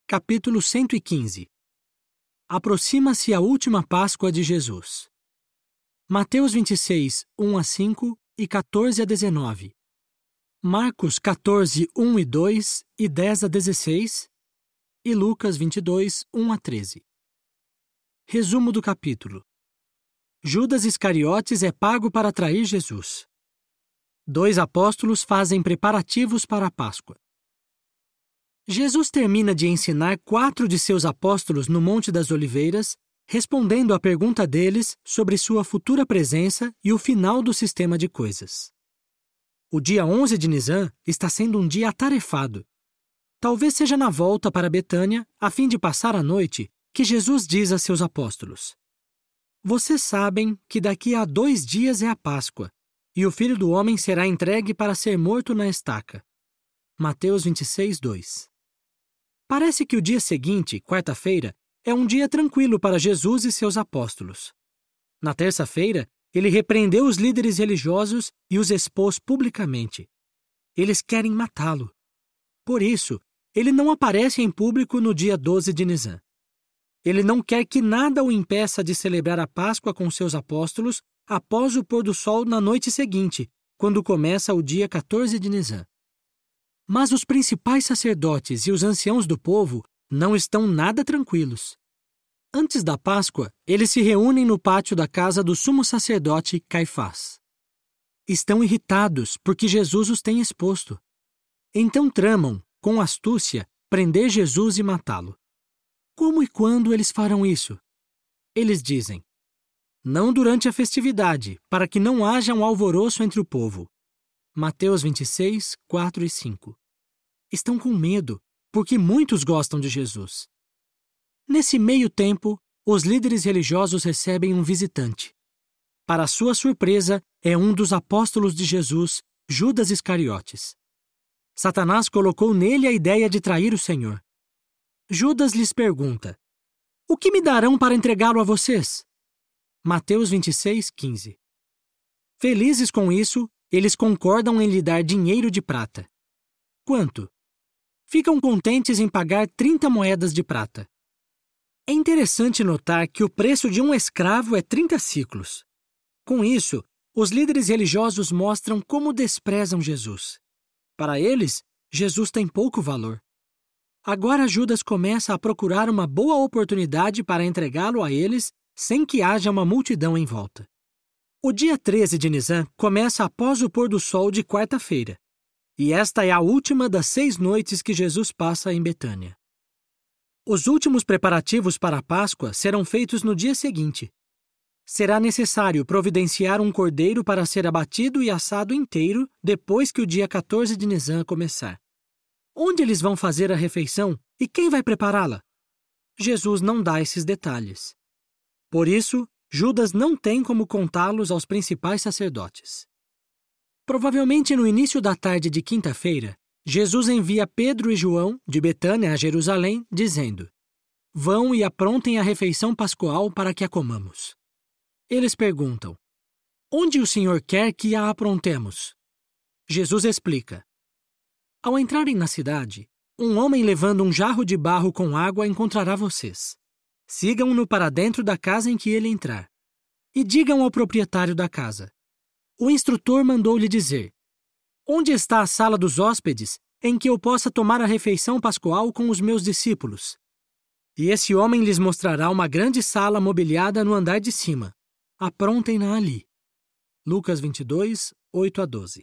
Capítulo 115. Aproxima-se a última Páscoa de Jesus. Mateus 26, 1-5 e 14-19. Marcos 14, 1 e 2 e 10-16. E Lucas 22, 1-13. Resumo do capítulo. Judas Iscariotes é pago para trair Jesus. 2 apóstolos fazem preparativos para a Páscoa. Jesus termina de ensinar 4 de seus apóstolos no Monte das Oliveiras, respondendo à pergunta deles sobre sua futura presença e o final do sistema de coisas. O dia 11 de Nisan está sendo um dia atarefado. Talvez seja na volta para Betânia, a fim de passar a noite, que Jesus diz a seus apóstolos: Vocês sabem que daqui a 2 dias é a Páscoa, e o Filho do Homem será entregue para ser morto na estaca. Mateus 26, 2. Parece que o dia seguinte, quarta-feira, é um dia tranquilo para Jesus e seus apóstolos. Na terça-feira, ele repreendeu os líderes religiosos e os expôs publicamente. Eles querem matá-lo. Por isso, ele não aparece em público no dia 12 de Nisan. Ele não quer que nada o impeça de celebrar a Páscoa com seus apóstolos após o pôr do sol na noite seguinte, quando começa o dia 14 de Nisan. Mas os principais sacerdotes e os anciãos do povo não estão nada tranquilos. Antes da Páscoa, eles se reúnem no pátio da casa do sumo sacerdote Caifás. Estão irritados porque Jesus os tem exposto. Então tramam, com astúcia, prender Jesus e matá-lo. Como e quando eles farão isso? Eles dizem: Não durante a festividade, para que não haja um alvoroço entre o povo. Mateus 26, 4 e 5. Estão com medo, porque muitos gostam de Jesus. Nesse meio tempo, os líderes religiosos recebem um visitante. Para sua surpresa, é um dos apóstolos de Jesus, Judas Iscariotes. Satanás colocou nele a ideia de trair o Senhor. Judas lhes pergunta: O que me darão para entregá-lo a vocês? Mateus 26, 15. Felizes com isso, eles concordam em lhe dar dinheiro de prata. Quanto? Ficam contentes em pagar 30 moedas de prata. É interessante notar que o preço de um escravo é 30 siclos. Com isso, os líderes religiosos mostram como desprezam Jesus. Para eles, Jesus tem pouco valor. Agora Judas começa a procurar uma boa oportunidade para entregá-lo a eles sem que haja uma multidão em volta. O dia 13 de Nisan começa após o pôr do sol de quarta-feira, e esta é a última das 6 noites que Jesus passa em Betânia. Os últimos preparativos para a Páscoa serão feitos no dia seguinte. Será necessário providenciar um cordeiro para ser abatido e assado inteiro depois que o dia 14 de Nisan começar. Onde eles vão fazer a refeição e quem vai prepará-la? Jesus não dá esses detalhes. Por isso, Judas não tem como contá-los aos principais sacerdotes. Provavelmente no início da tarde de quinta-feira, Jesus envia Pedro e João, de Betânia a Jerusalém, dizendo: Vão e aprontem a refeição pascual para que a comamos. Eles perguntam: Onde o Senhor quer que a aprontemos? Jesus explica: Ao entrarem na cidade, um homem levando um jarro de barro com água encontrará vocês. Sigam-no para dentro da casa em que ele entrar. E digam ao proprietário da casa: O instrutor mandou-lhe dizer: Onde está a sala dos hóspedes, em que eu possa tomar a refeição pascual com os meus discípulos? E esse homem lhes mostrará uma grande sala mobiliada no andar de cima. Aprontem-na ali. Lucas 22, 8-12.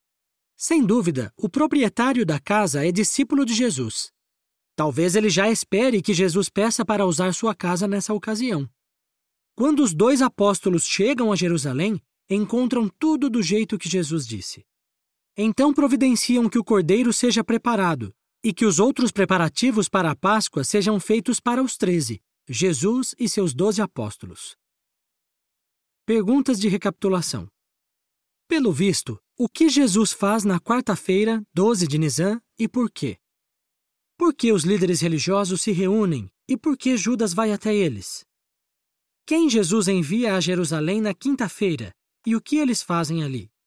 Sem dúvida, o proprietário da casa é discípulo de Jesus. Talvez ele já espere que Jesus peça para usar sua casa nessa ocasião. Quando os 2 apóstolos chegam a Jerusalém, encontram tudo do jeito que Jesus disse. Então providenciam que o cordeiro seja preparado e que os outros preparativos para a Páscoa sejam feitos para os 13, Jesus e seus 12 apóstolos. Perguntas de recapitulação. Pelo visto, o que Jesus faz na quarta-feira, 12 de Nisan, e por quê? Por que os líderes religiosos se reúnem e por que Judas vai até eles? Quem Jesus envia a Jerusalém na quinta-feira e o que eles fazem ali?